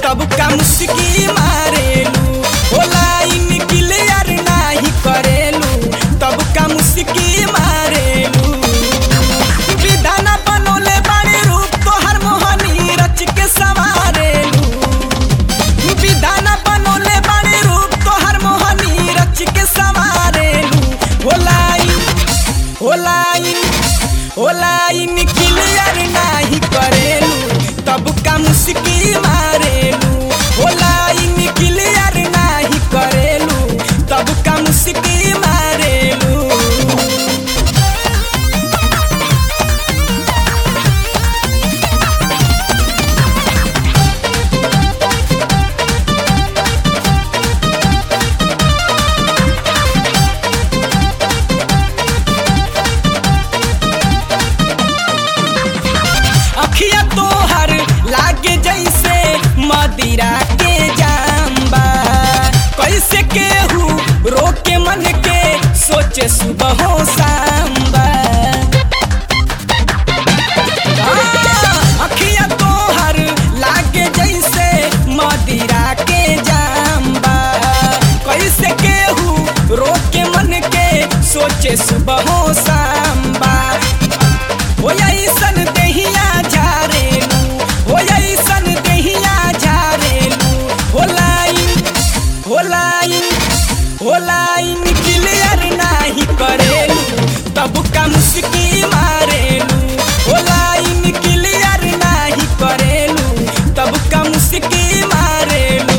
तब का मुस्की मारेलू, हो लाइन क्लियर नाही करेलू, तब का मुस्की मारेलू। विधाना बनोले बड़े रूप तोहर मोहनी रच के संवारेलू, विधाना बनोले बड़े रूप तोहर मोहनी रच के संवारेलू। हो लाइन क्लियर नाही करेलू, तब का मुस्की मारेलू, हो लाइन क्लियर नाही करेलू, तब का मुस्की मारेलू। अखिया तोहर लागे जैसे मदिरा के जाम्बा, कैसे केहू रोके मन के सोचे सुबह हो सांबा। अखिया तोहर लागे जैसे मदिरा के जाम्बा, कैसे केहू रोके मन के सोचे सुबह हो सांबा। हो ऐसन देहिया झारेलू, हो ऐसन देहिया झारेलू, हो लाइन क्लियर नाही करेलू, तब का मुस्की मारेलू, हो लाइन क्लियर नाही करेलू, तब का मुस्की मारेलू।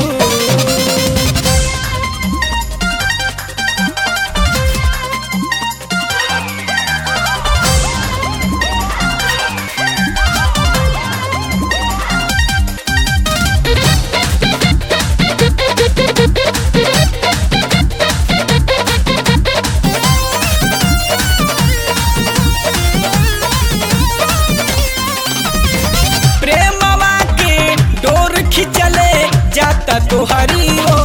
प्रेमवा के डोर खिंचले जाता तोहरी ओर,